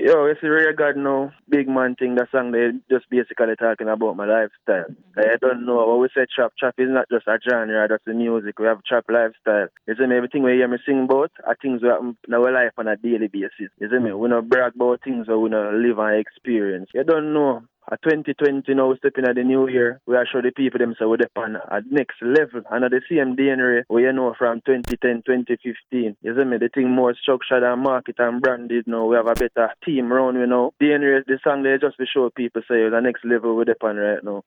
Yo, you see Ray God now, big man thing, that song they just basically talking about my lifestyle. I don't know, when we say trap, trap is not just a genre, that's the music, we have trap lifestyle. You see me, everything we hear me sing about are things we happen in our life on a daily basis. You see me, we don't brag about things that we don't live and experience. You don't know. A 2020 now, we stepping at the new year. We are show the people them say we're on a next level. And at the same DNA, we know from 2010, 2015. You see me, the thing more structured and market and branded now. We have a better team around, you know. DNA, the song they just to show people say the next level we're on right now.